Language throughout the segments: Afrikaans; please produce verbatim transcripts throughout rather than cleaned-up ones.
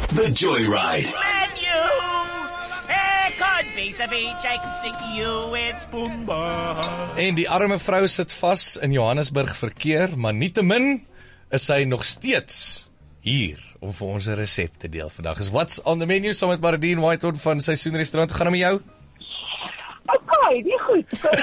The Joyride. Menu! Hey, could be a beach, I can stick you in Spoomba. En die arme vrou sit vas in Johannesburg verkeer, maar nietemin is sy nog steeds hier om vir ons 'n resep te deel vandag. Is What's on the Menu saam met Bardine Whitehead van Seisoen Restaurant. Gaan met jou? Okay, nie goed.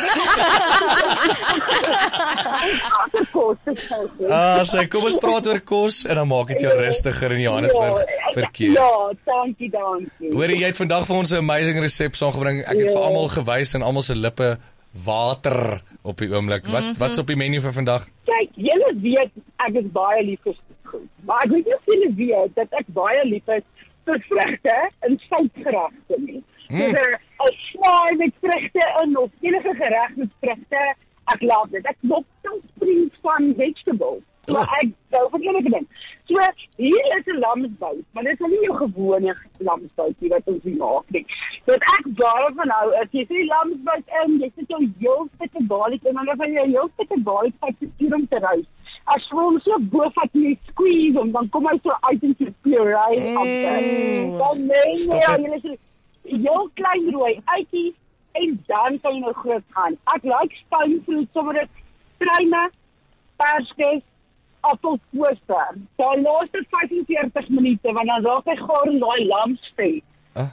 Ah, sy, kom ons praat oor kos en dan maak dit jou rustiger in Johannesburg verkeer. Ja, dankie, dankie. Hoor jy het vandag vir ons 'n amazing resep saamgebring. Ek het vir almal gewys en almal se lippe water op die oomblik. Wat wat's op die menu vir vandag? Kyk, julle weet ek is baie lief vir goed. Maar ek weet nie of julle weet dat ek baie lief is vir vrugte en soutgeragte nie. Mm. So 'n slaai met vrugte in of enige gereg met vrugte, ek love dit. Ek maak so vriend van vegetables. So Oh. ek hou van enige ding. So hier is 'n lamsbout, maar dit is nie jou gewone lamsbout nie wat ons hier maak nie. Wat ek baie van hou is jy sê lamsbout in, jy sit jou heel fitte garlic in, en dan van jou heel fitte garlic vat jy om te rous. As jy hom so bo vat jy squeeze hom, dan kom hy so uit in so puree Mm. af. Dan meng Stop jy it. jy sê heel klein rooi uitjies en dan kan jy nou groot gaan. Ek like steinvloed sommer dit treine, perskes, appelkoester. Daai laaste vyf en veertig minute want dan raak hy gaar in daai lamsvet. Ah.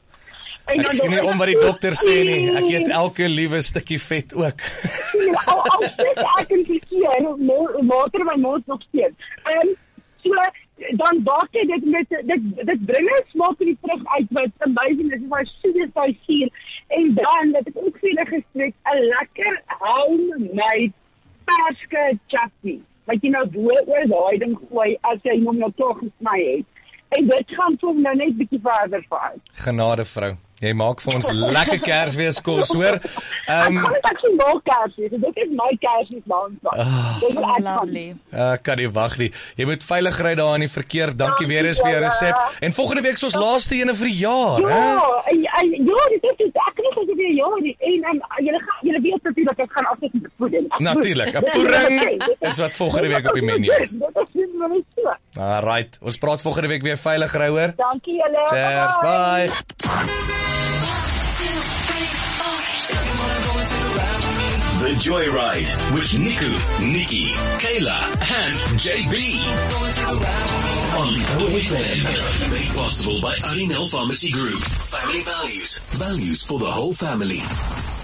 En Ek gee nie om wat die dokter sê nie. Ek eet elke liewe stukkie vet ook. al al sit ek in die keer, water in my mond nog steeds. En so dan bak jy dit met dit dit bring 'n smaak in die vrug uit wat amazing is, waar soet is daai suur en dan dat ek ook vir gestrek 'n lekker homemade perske chutney. Wat jy nou bo oor daai ding gooi as jy hom nou toch gesny het. En dit gaan vir nou net bietjie verder vaar. Genade vrou. Jy maak vir ons lekker Kersfeeskos, hoor. Ehm Ek kan dit actually maak Kersfees. Dit is my Kersfees maandag. Ah. Dit wil ek Lovely. Ek kan nie wag nie. Jy moet veilig ry daar in die verkeer. Dankie weer eens vir jou resep. En volgende week is ons laaste ene vir die jaar, hè? Ja, en, en, ja, dit is ek weet dat dit weer ja nie. En en julle gaan julle weet natuurlik ek gaan afsit met voeding. Natuurlik. 'n Poering is wat volgende week op die menu is. Dit is nie maar net so. Alright. Ons praat volgende week weer veilig ry, hoor. Dankie julle. Cheers. Bye. The Joyride with Niku, Nikki, Kayla, and J B. On O F M. Made possible by Arinel Pharmacy Group. Family values. Values for the whole family.